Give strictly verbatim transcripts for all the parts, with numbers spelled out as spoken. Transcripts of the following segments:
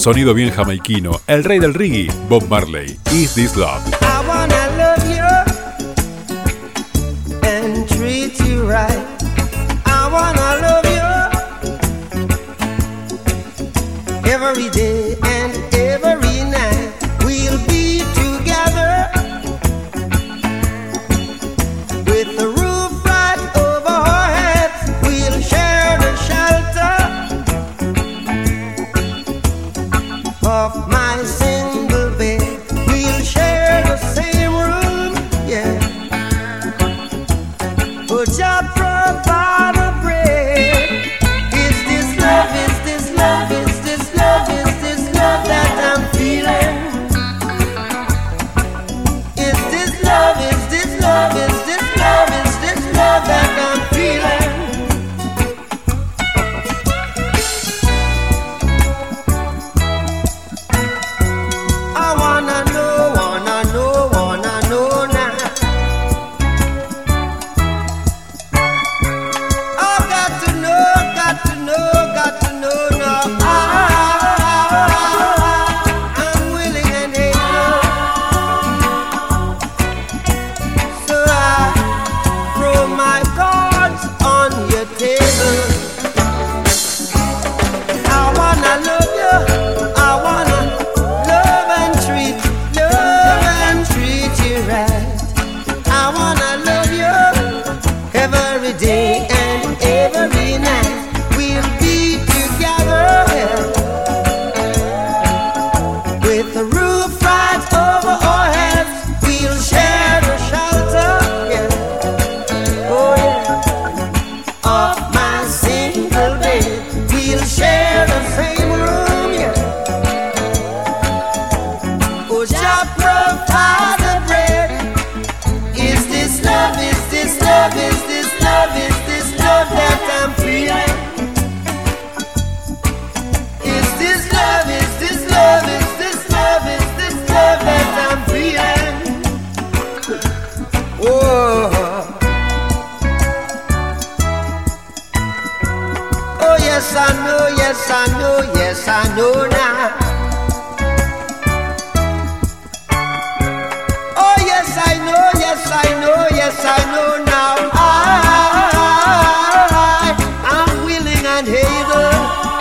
sonido bien jamaiquino, el rey del reggae, Bob Marley, Is This Love. I wanna love you and treat you right. I wanna love you every day and every night. We'll be together with the roof right over our heads. We'll share the shelter of my single bed. We'll share the same room, yeah. But you provide a bread. Is this love? Is this love? Is this love? Is this love that I'm feeling? Is this love? Is this love? Is this love? Is this love that I'm feeling? I wanna know, wanna know, wanna know now. I got to know, got to know, got to know now. I, I'm willing and able, so I throw my cards on your table. I wanna love you, I wanna love and treat, love and treat you right. I wanna love you every day and every night. We'll be together with the roof right over our heads. We'll share the shelter, yeah. Oh yeah, of my single bed. We'll share the same room, yeah. Oh, Jah provide the bread. Is this love? Is this love? Is this love? Is this love that I'm feeling? Is this love? Is this love? Is this love? Is this love that I'm feeling? Oh, oh yes I know, yes I know, yes I know now. Oh yes I know, yes I know, yes I know now. I, I'm willing and able,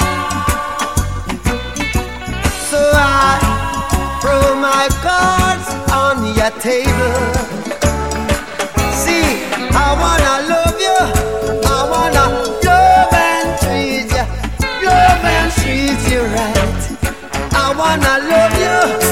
so I throw my cards on your table. See, I wanna love you, I wanna love and treat you, love and treat you right. I wanna love you